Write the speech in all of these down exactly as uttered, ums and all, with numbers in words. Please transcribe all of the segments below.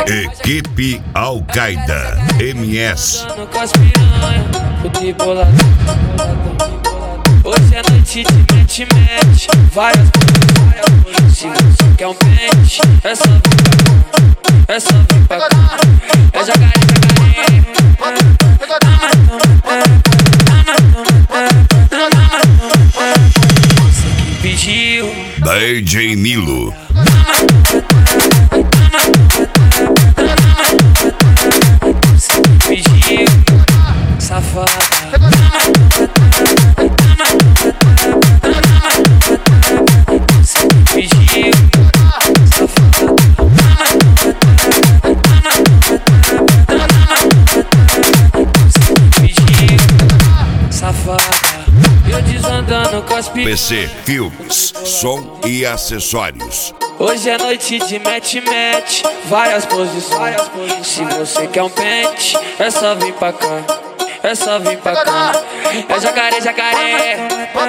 Equipe Al-Qaeda M S. Hoje é noite de mete-mete, várias coisas. Se você quer um pente, é só vir pra cá, é só vir pra cá. É jacaré, jacaré. Você que pediu D J Nilo. Você que pediu, safada. Você que pediu, safada. Você que pediu, safada. Eu desandando com as P C Filmes, som e acessórios. Hoje é noite de mete-mete, várias posições. Se você quer um pente, é só vir pra cá, é só vir pra cá. É jacaré, jacaré.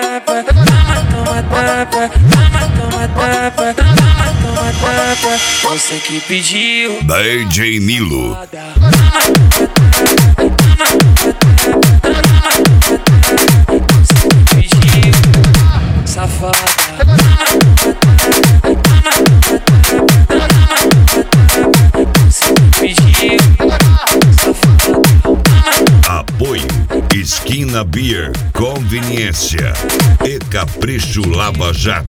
Você que pediu, D J Nilo. você que pediu, safada. Você que pediu, safada. Apoio Esquina Beer, Conveniência e Capricho Lava Jato.